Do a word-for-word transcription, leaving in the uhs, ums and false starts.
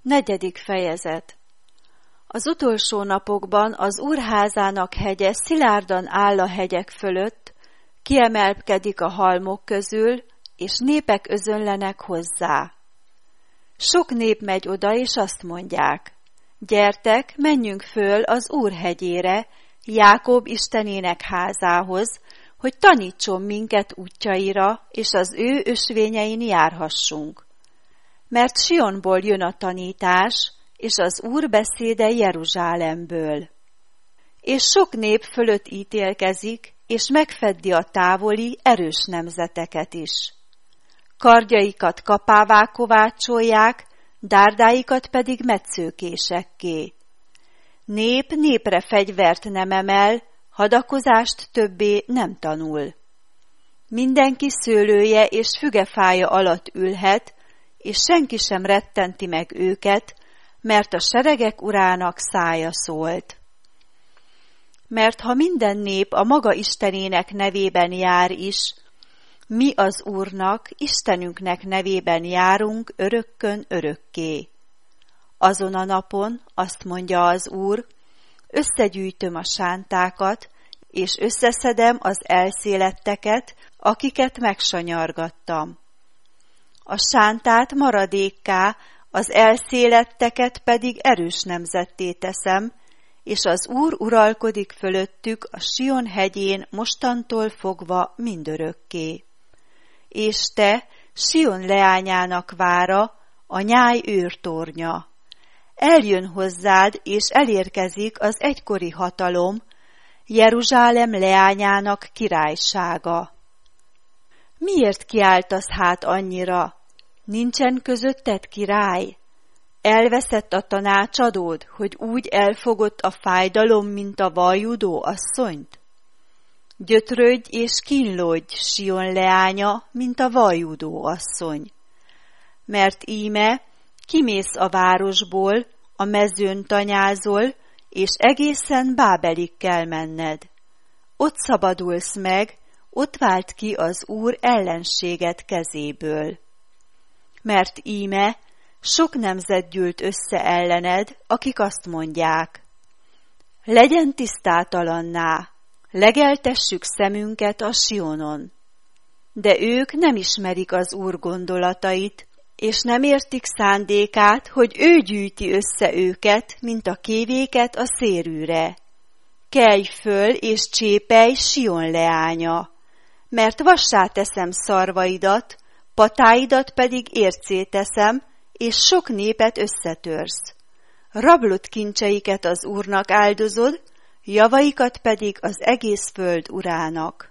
Negyedik fejezet. Az utolsó napokban az Úr házának hegye szilárdan áll a hegyek fölött, kiemelkedik a halmok közül, és népek özönlenek hozzá. Sok nép megy oda, és azt mondják: gyertek, menjünk föl az Úr hegyére, Jákob istenének házához, hogy tanítson minket útjaira, és az ő ösvényein járhassunk. Mert Sionból jön a tanítás, és az Úr beszéde Jeruzsálemből. És sok nép fölött ítélkezik, és megfeddi a távoli, erős nemzeteket is. Kardjaikat kapává kovácsolják, dárdáikat pedig metszőkésekké. Nép népre fegyvert nem emel, hadakozást többé nem tanul. Mindenki szőlője és fügefája alatt ülhet, és senki sem rettenti meg őket, mert a seregek urának szája szólt. Mert ha minden nép a maga istenének nevében jár is, mi az Úrnak, Istenünknek nevében járunk örökkön örökké. Azon a napon, azt mondja az Úr, összegyűjtöm a sántákat, és összeszedem az elszéletteket, akiket megsanyargattam. A sántát maradékká, az elszéletteket pedig erős nemzetté teszem, és az Úr uralkodik fölöttük a Sion hegyén mostantól fogva mindörökké. És te, Sion leányának vára, a nyáj őrtornya. Eljön hozzád, és elérkezik az egykori hatalom, Jeruzsálem leányának királysága. Miért kiáltasz hát annyira? Nincsen közötted király? Elveszett a tanácsadód, hogy úgy elfogott a fájdalom, mint a vajudó asszonyt? Gyötrődj és kínlódj, Sion leánya, mint a vajudó asszony. Mert íme kimész a városból, a mezőn tanyázol, és egészen Bábelig kell menned. Ott szabadulsz meg, ott vált ki az Úr ellenséget kezéből. Mert íme sok nemzet gyűlt össze ellened, akik azt mondják: legyen tisztátalanná, legeltessük szemünket a Sionon. De ők nem ismerik az Úr gondolatait, és nem értik szándékát, hogy ő gyűjti össze őket, mint a kévéket a szérűre. Kelj föl és csépelj, Sion leánya, mert vassá teszem szarvaidat, patáidat pedig érccé teszem, és sok népet összetörsz. Rablott kincseiket az Úrnak áldozod, javaikat pedig az egész föld urának.